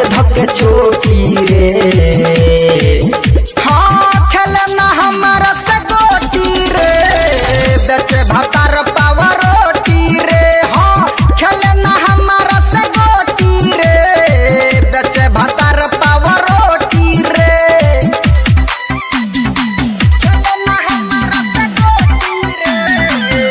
धके चोटी रे। हाँ खेले ना हमारा से गोटी रे, बेचे भातार पावा रोटी रे। हाँ खेले ना हमारा से गोटी रे, बेचे भातार पावा रोटी रे। खेले ना हमारा से गोटी रे,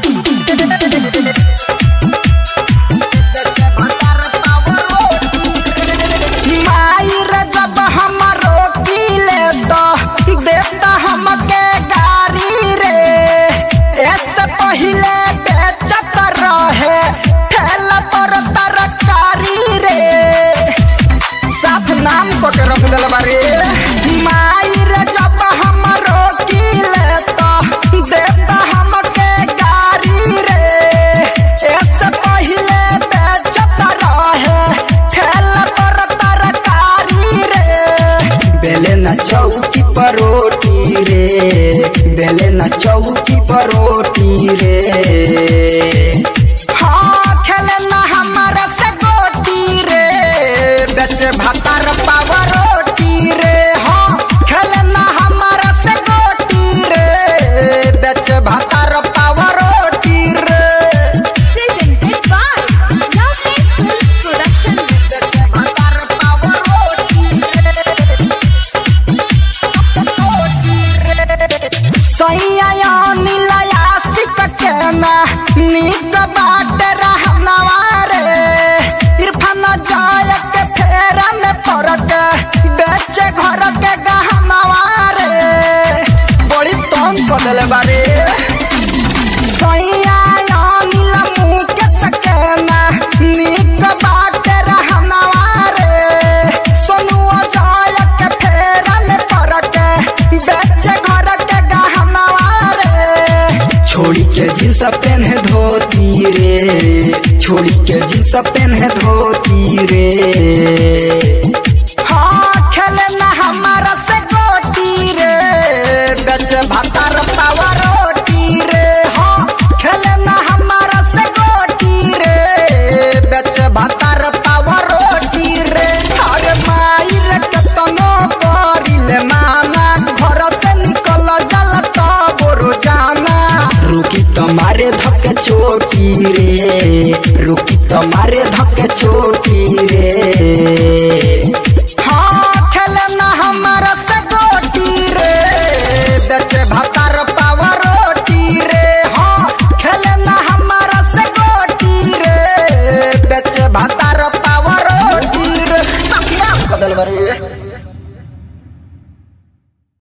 बेचे भातार पावा रोटी रे। माई रे जब हमारो किले तो देता हमके गारी रे, ऐसे पहिले बेचत रहे ठेला पर तरकारी रे। साफ नाम को के रख दिल बारे। माई रे जब हमारो किले तो देता हमके गारी रे, ऐसे पहिले बेचत रहे ठेला पर तरकारी रे। बेले न चौकी पर रोटी रे, बेले न चौकी पर रोटी रे। हाँ खेले न हमारा से गोटी रे, बेचे भातार पावा रोटी रे। हाँ खेले न हमारा से गोटी रे, बेचे भातार पावा रोटी रे। Presented by Lovely Films Production. बेचे भातार पावा रोटी रे। सैया नीलया सिक के ना नीक बाट रहनवा रे। इरफान जाय के फेरा में फरक, बेचे घर के गहनवा रे। बड़ी तंग कर दिल बारे। सैया नील मुँह के सकेना नीक बाट रहनवा रे। सोनुआ जाय के फेरा में फरक, बेचे घर के गहनवा रे। छोड़ी के जींस पहने धोती रे, छोड़ी के जींस पहने धोती रे। हाँ खेले ना हमारा से गोटी रे, बेचे भातार पावा रोटी रे। हाँ खेले ना हमारा से गोटी रे, बेचे भातार पावा रोटी रे। अरे माई रे केतनो करिले माना, घर से निकल जल तब रोजाना। रुकी तुम्हारे धके चोटी रे, रुकी तुम्हारे धके चोटी रे।